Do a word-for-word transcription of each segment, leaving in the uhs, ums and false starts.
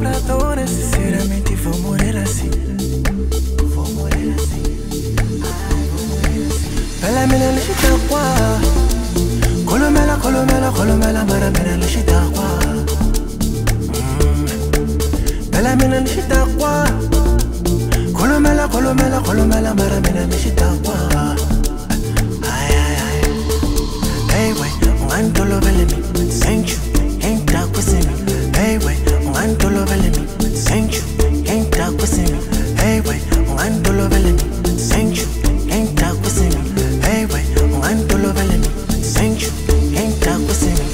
cobradores, sinceramente vou morrer assim. Vou morrer assim. Ai, vou morrer assim. Bella mina lishita kwa. Kolomela, kolomela, kolomela, mara mina lishita kwa. Bella mina lishita kwa. Kolomela, kolomela, kolomela, mara mina lishita kwa. Ay, ay, ay. Hey, wait, ungantolo vele mi, thank you, ain't that with me. Hey, wait, ungantolo vele mi, thank you, ain't that with me. Hey, wait, ungantolo vele mi, thank you, ain't that with me. Hey, wait, ungantolo vele mi, thank you, ain't that with me.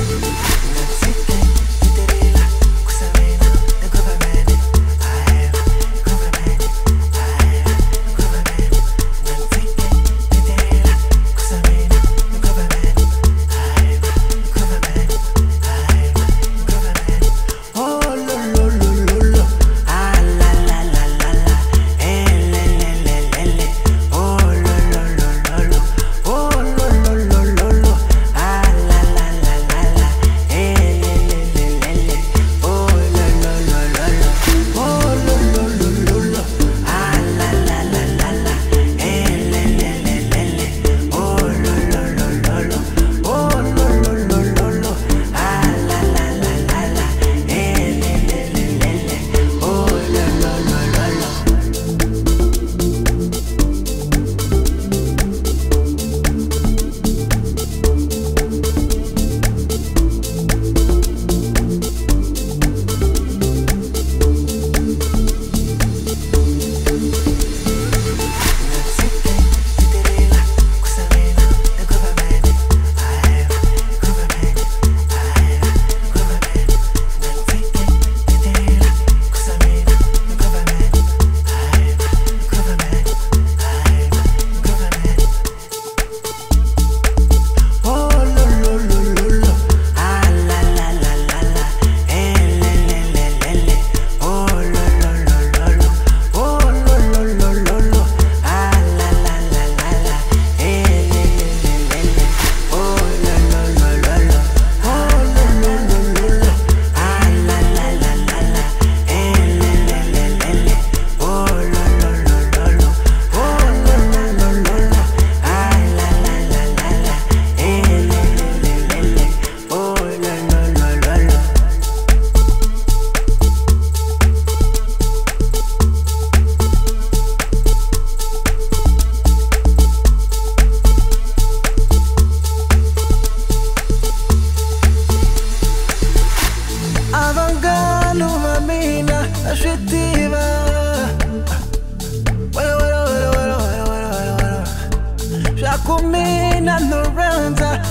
Jacomina Lorenza,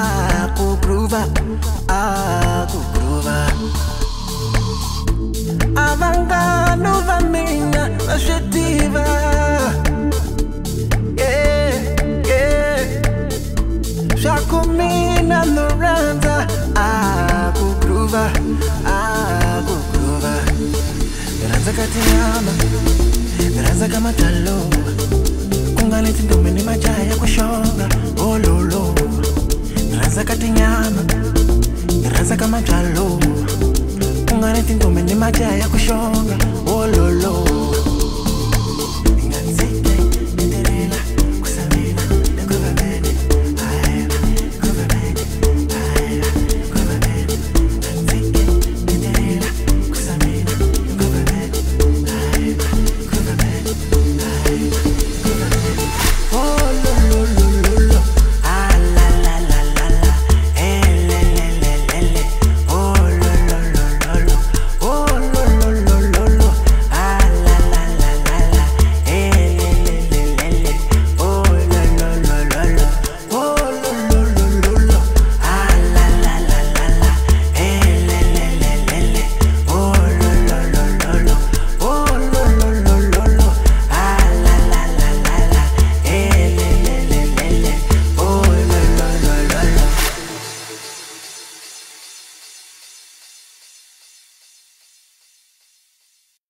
aku groova, aku groova. Avanga nova mina, ascetiva. Yeah, yeah. Jacomina Lorenza, aku groova, aku groova. Lorenza katinyama, Lorenza kama talo. Ngalethi ndomeni majaya kushonga oh lolo Niraza kati nyama Niraza kama jalo Ngalethi ndomeni majaya kushonga oh lolo